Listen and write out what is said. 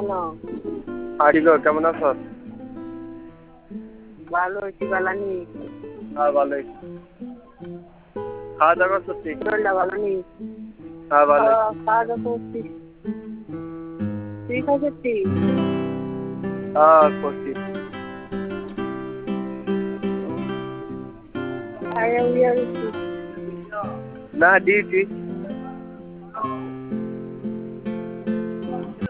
Hello. আরিগো কেমন আছো? ভালো আছি, ভালো নেই। হ্যাঁ ভালোই। খাওয়া দাওয়া করছি। শরীরটা ভালো নেই। হ্যাঁ ভালোই। খাওয়া দাওয়া করছি। তুই খাচ্ছি? হ্যাঁ করছি। আরে উইয়া গেছি। না দিয়েছি।